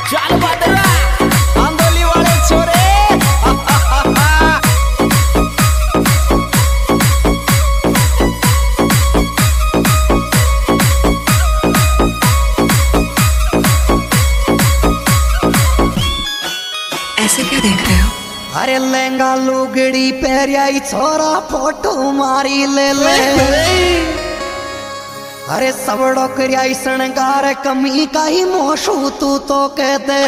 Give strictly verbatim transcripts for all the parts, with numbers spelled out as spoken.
चल बदरा आंदोली वाले छोरे। ऐसे क्या देख रहे हो? अरे लहंगा लुगड़ी पहरियाई छोरा फोटो मारी ले ले। अरे सबड़ो करियाई शणगार कमी का ही मोशू तू तो कहते।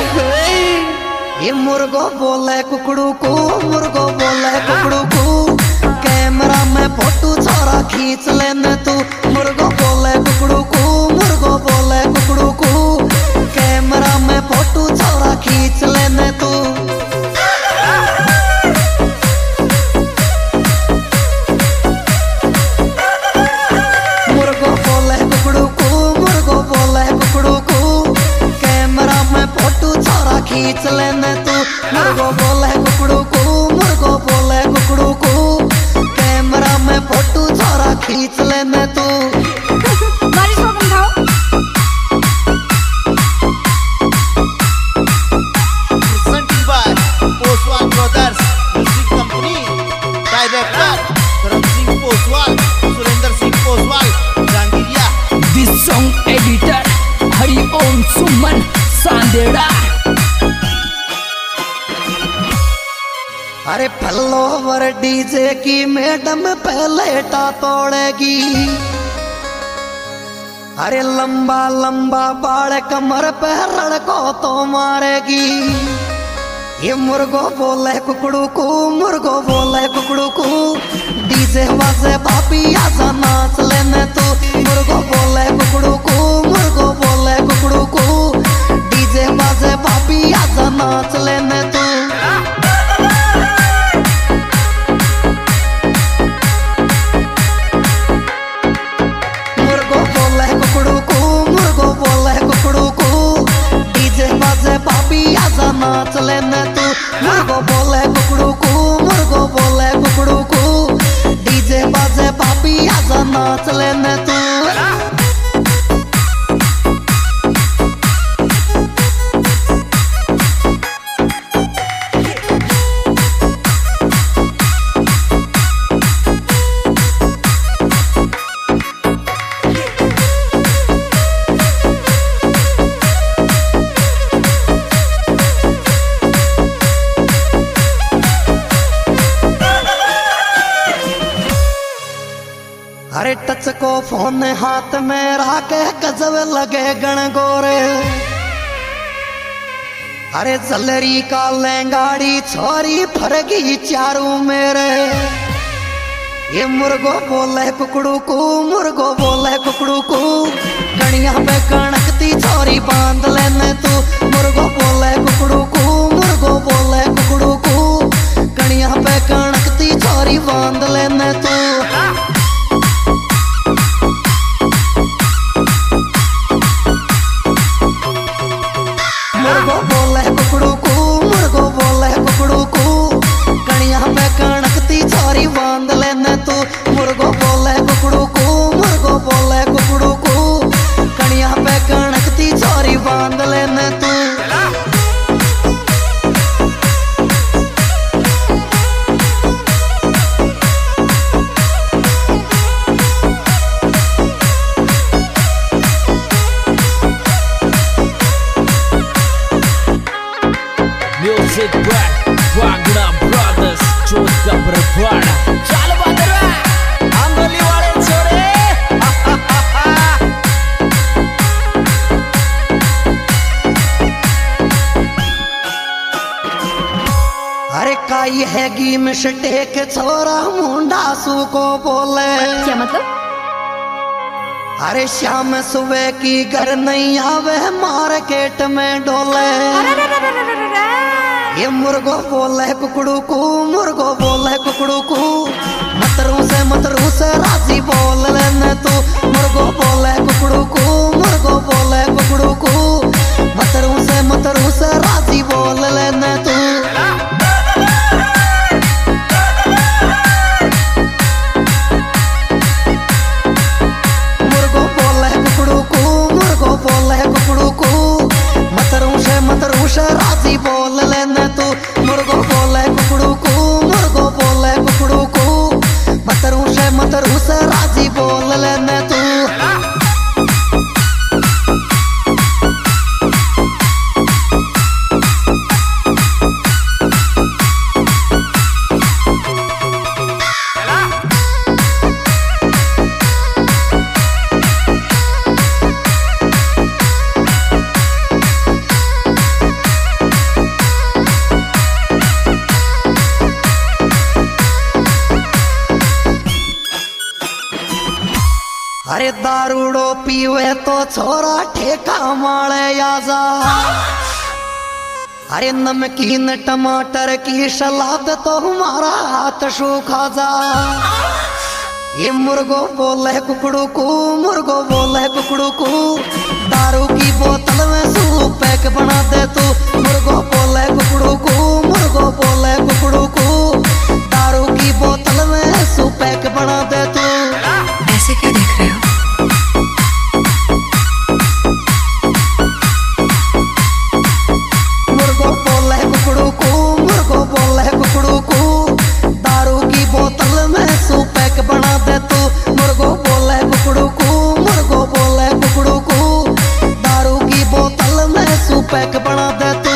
ये मुर्गो बोले कुकड़ू को, मुर्गो बोले कुकड़ू को, कैमरा में फोटो छोरा खींच लेने तू। मुर्गो बोले कुकड़ू को, मुर्गो बोले कुकड़ू को, कैमरा में फोटो छोरा खींच लेने तू। खींच लेने तू। मुर्गो बोले कुकड़ू को, मुर्गो बोले कुकड़ू को, कैमरा में फोटो छोरा खींच लेने तू। बारिश को समझाओ। Presented by Poswal Brothers Music Company. Director Karan Singh Poswal, Surender Singh Poswal, Jangiriya. This song editor Hari Om Suman Sandera। अरे फलोवर डीजे की मैडम पलेटा तोड़ेगी। अरे लंबा लंबा बाल कमर पे लड़को तो मारेगी। ये मुर्गो बोले कुकड़ू को, मुर्गो बोले कुकड़ू को, डीजे वाजे बापी आजा नाच लेने तू। मुर्गो बोले कुकड़ू को, मुर्गो बोले कुकड़ू को, डीजे वाजे बापी आजा नाच लेने तू। नाच लेने तू। मुर्गो बोले कुकड़ू को, मुर्गो बोले कुकड़ू को, डीजे बाजे पापी आजा नाच लेने तू। अरे टच को फोन हाथ में राके गजब लगे गणगोरे। अरे जलरी का लहंगाड़ी छोरी फरगी चारू मेरे। ये मुर्गो बोले कुकड़ू को, मुर्गो बोले कुकड़ू को, कणिया पे कणकती छोरी बांध लेने तू। मुर्गो बोले कुकड़ू को, मुर्गो बोले कुकड़ू को, कणिया पे कणकती छोरी बांध लेने तू। मुर्गो बोले कुकड़ू को, मुर्गो बोले कुकड़ू को, कणिया पे कणकती छोरी बांध लेने तू। मुर्गो बोले कुकड़ू को, मुर्गो बोले कुकड़ू को, कणिया पे कणकती छोरी बांध लेने तू। Music Black Wagner Brothers जोत का बरवाड़ा। चल बदरा आंदोली वाले छोरे। अरे काई हैगी मिस्टेक छोरा मुंडा सू को बोले। क्या मतलब? अरे शाम सुबह की घर नहीं आवे मार्केट में डोले। ये मुर्गो बोले कुकड़ू को, मुर्गो बोले कुकड़ू को, मतरू से मतरू से राजी बोल लेने तू। मुर्गो बोले कुकड़ू को, मुर्गो बोले कुकड़ू को, मतरू से मतरू से राजी बोल लेने तू। मुर्गो बोले कुकड़ू को, मुर्गो बोले कुकड़ू को, मतरू से मतरू से राजी बोल लेने तू मुर्गो बोले कुकड़ू को मुर्गो बोले कुकड़ू को मतरू से मतरू से राजी बोल लेने तू अरे दारूड़ो पीवे तो छोरा ठेका माले आजा अरे नमकीन टमाटर की सलाद तो हमारा हाथ सूखा जा ये मुर्गो बोले कुकड़ू को मुर्गो बोले कुकड़ू को दारू की बोतल में सूप पैक बना दे तू मुर्गो बोले कुकड़ू को मुर्गो बोले कुकड़ू को दारू की बोतल में सूप पैक बना दे तू ऐसे क्या देख रहे हो? मुर्गो बोले कुकड़ू को मुर्गो बोले कुकड़ू को दारू की बोतल में सूप पैक बना दे तू मुर्गो बोले कुकड़ू को मुर्गो बोले कुकड़ू को दारू की बोतल में सूप पैक बना दे तू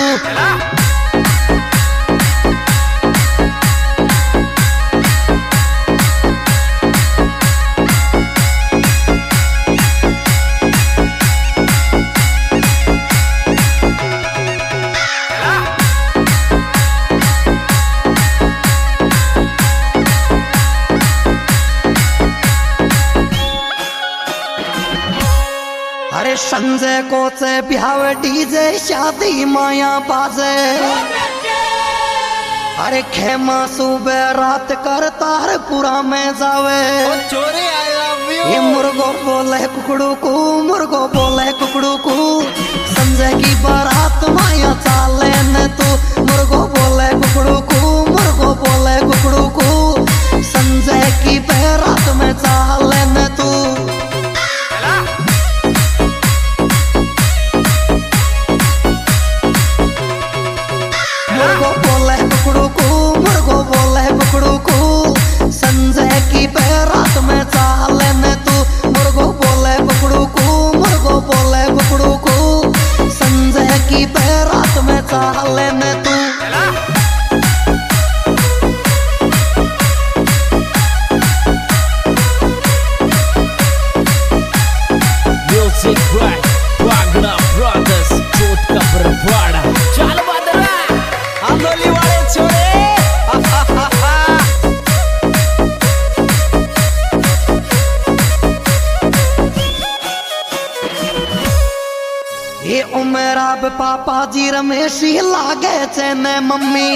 अरे संजय को से ब्याह डीजे शादी माया बाजे अरे खेमा सुबह रात कर तारपुरा में जावे चोरी आई लव यू ये मुर्गो बोले कुकड़ू को मुर्गो बोले कुकड़ू को संजय की बारात माया चाले न तू मुर्गो बोले कुकड़ू को मुर्गो बोले कुकड़ू को संजय की बारात में चाले न तू मुर्गो बोले कुकड़ू को मुर्गो बोले कुकड़ू को संजय की बारात में चाले न तू मुर्गो बोले कुकड़ू को मुर्गो बोले कुकड़ू को संजय की बारात में चाले न तू Music right, Wagner Brothers, Chot का बरवाड़ा चल बदरा आंदोली वाले छोरे ये उमेर अब पापा जी रमेशी लागे चेने मम्मी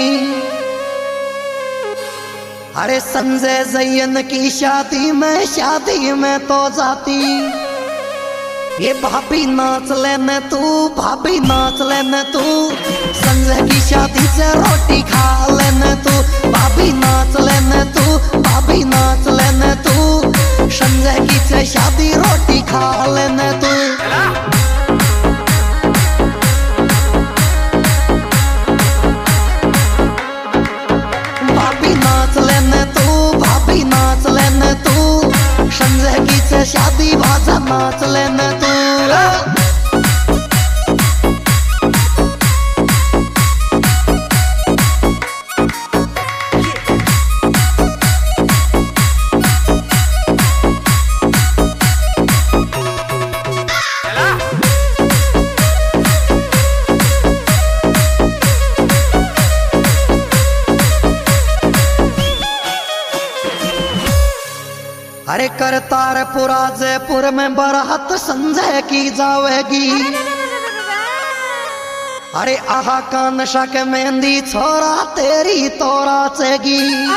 अरे संजय जयन की शादी में शादी में तो जाती ये भाभी नाच लेने तू भाभी नाच लेने तू संजय की शादी से रोटी खा लेने तू भाभी नाच लेने तू भाभी नाच लेने तू संजय की से शादी रोटी खा लेने तू भाभी नाच लेने तू भाभी नाच लेने तू संजय की से शादी भाजा नाच लेने तू अरे करतारपुरा जयपुर में बारात संजय की जावेगी अरे आहा का नशा के मेहंदी छोरा तेरी तोरा चेगी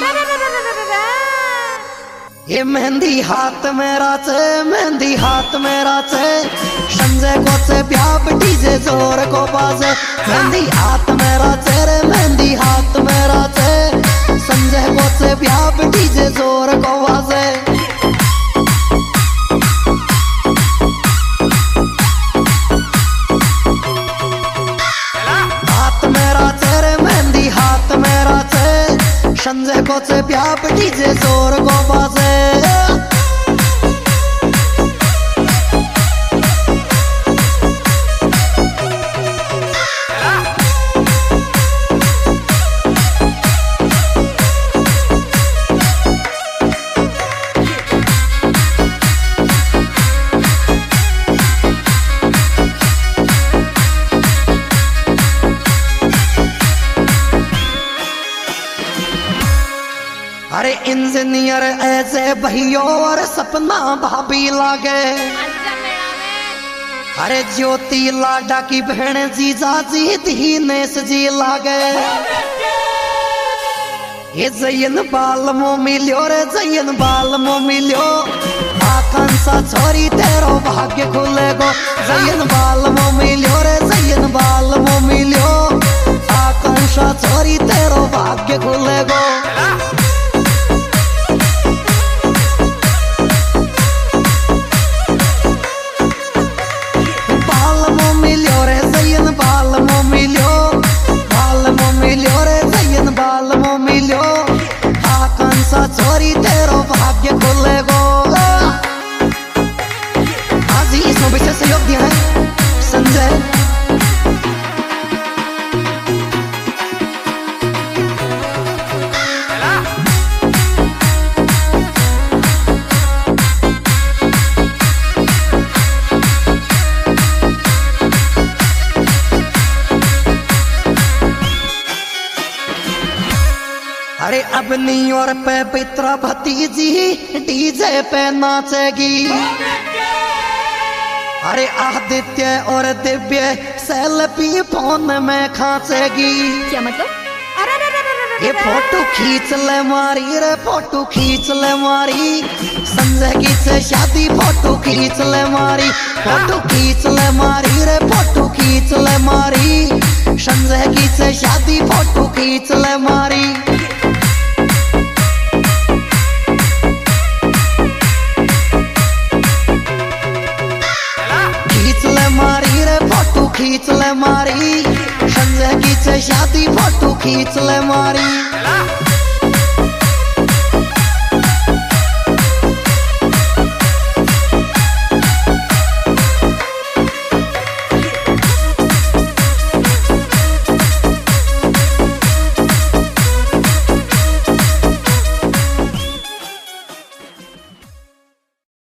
ये मेहंदी हाथ मेरा चे मेहंदी हाथ मेरा चे संजय को से ब्याह डीजे जोर को बाजे मेहंदी हाथ मेरा चे रे मेहंदी हाथ मेरा चे संजय को से ब्याह डीजे जोर को बाजे संजय को से प्याप डीजे जोर को बाजे अरे इंजीनियर ऐसे भैयो और सपना भाभी लागे अरे ज्योति लाडा की बहन जीजा जी दीनेश जी लागे ये जयन बाल मो मिलियो रे जयन बाल मो मिलियो आकांक्षा छोरी तेरो भाग्य खुलेगो जयन बाल मो मिलियो रे जयन बाल मो मिलियो आकांक्षा छोरी तेरो भाग्य खुलेगो छोरी तेरो भाग्य खुलेगो। आज ही इसमें विशेष सहयोग दिया है संजय। अरे अपनी और पे पित्रा भतीजी डीजे पे नाचेगी अरे आदित्य और दिव्य सेल्फी फोन में खांचेगी। क्या मतलब? ये फोटो खींच ले मारी रे फोटो खींच ले मारी संजय की से शादी फोटो खींच ले मारी फोटो खींच ले मारी रे फोटो खींच ले मारी संजय की से शादी फोटो खींच ले मारी। खींच ले मारी संजय की से शादी फोटो खींच ले मारी।